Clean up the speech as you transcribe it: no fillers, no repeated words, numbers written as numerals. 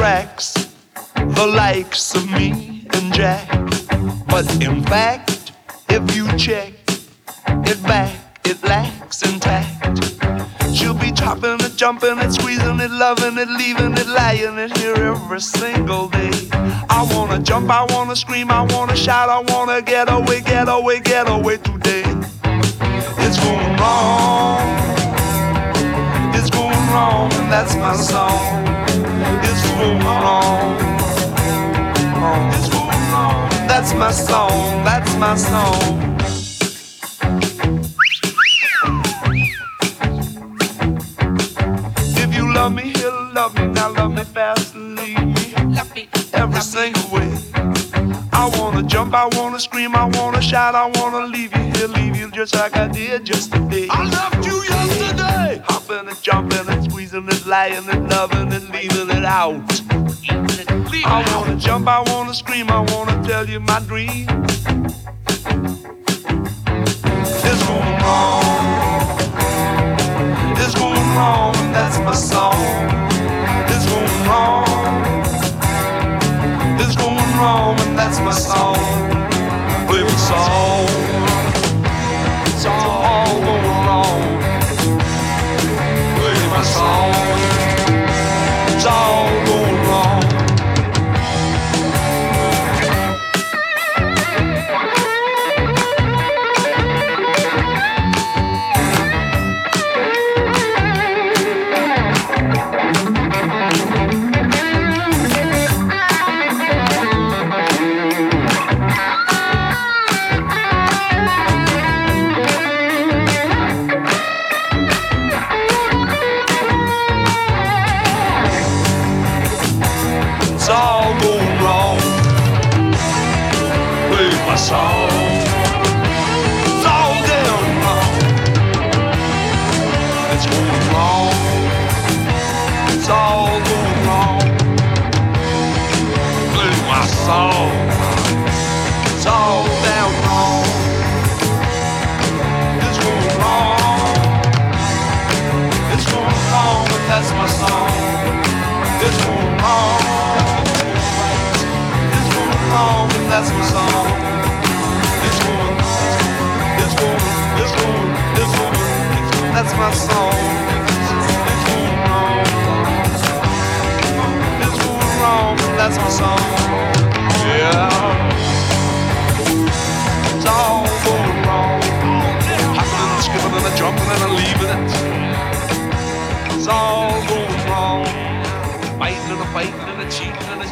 attracts the likes of me and Jack. But in fact, if you check it back, it lacks intact. She'll be chopping it, jumping it, squeezing it, loving it, leaving it, lying it here every single day. I wanna jump, I wanna scream, I wanna shout, I wanna get away, get away, get away today. It's going wrong, it's going wrong, and that's my song. It's going wrong, it's going wrong, that's my song, that's my song. Love me, he'll love me, now love me fast and leave me. Love me every single way. I wanna jump, I wanna scream, I wanna shout, I wanna leave you here, leave you just like I did just today. I loved you yesterday. Hopping and jumping and squeezing and lying and loving and leaving it out. I wanna jump, I wanna scream, I wanna tell you my dream. It's going wrong, it's going wrong, and that's my song. It's going wrong, it's going wrong, and that's my song. Play my song, it's all going wrong. Play my song, it's all going wrong. Song. It's all down wrong. It's going wrong. It's all going wrong. Play my song. It's all down wrong. It's going wrong. It's going wrong, but that's my song. It's going wrong. It's going wrong, but that's my song. That's my song. It's going wrong. It's going wrong. That's my song. Yeah. It's all going wrong. Hopping and skipping and a jumping and a leaving it. It's all going wrong. Fighting and a fighting and a cheating and